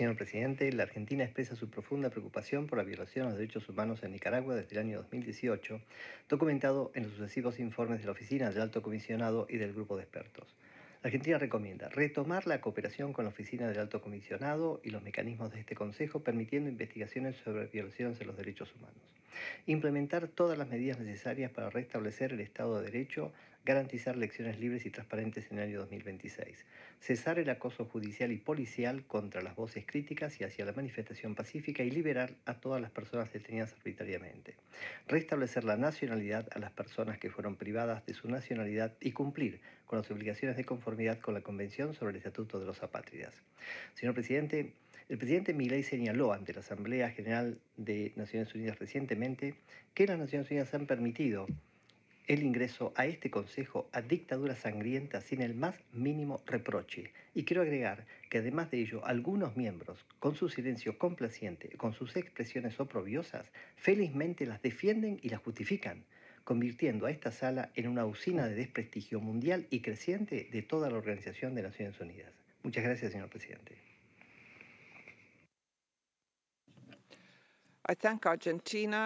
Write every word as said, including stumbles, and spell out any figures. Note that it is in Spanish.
señor presidente. La Argentina expresa su profunda preocupación por la violación a los derechos humanos en Nicaragua desde el año dos mil dieciocho, documentado en los sucesivos informes de la Oficina del Alto Comisionado y del Grupo de Expertos. La Argentina recomienda retomar la cooperación con la Oficina del Alto Comisionado y los mecanismos de este Consejo, permitiendo investigaciones sobre violaciones de los derechos humanos. Implementar todas las medidas necesarias para restablecer el Estado de Derecho, garantizar elecciones libres y transparentes en el año dos mil veintiséis. Cesar el acoso judicial y policial contra las voces críticas y hacia la manifestación pacífica y liberar a todas las personas detenidas arbitrariamente. Restablecer la nacionalidad a las personas que fueron privadas de su nacionalidad y cumplir con las obligaciones de conformidad con la Convención sobre el Estatuto de los Apátridas. Señor presidente, el presidente Milei señaló ante la Asamblea General de Naciones Unidas recientemente que las Naciones Unidas han permitido el ingreso a este Consejo a dictaduras sangrientas sin el más mínimo reproche. Y quiero agregar que además de ello, algunos miembros, con su silencio complaciente, con sus expresiones oprobiosas, felizmente las defienden y las justifican, convirtiendo a esta sala en una usina de desprestigio mundial y creciente de toda la Organización de Naciones Unidas. Muchas gracias, señor presidente. I thank Argentina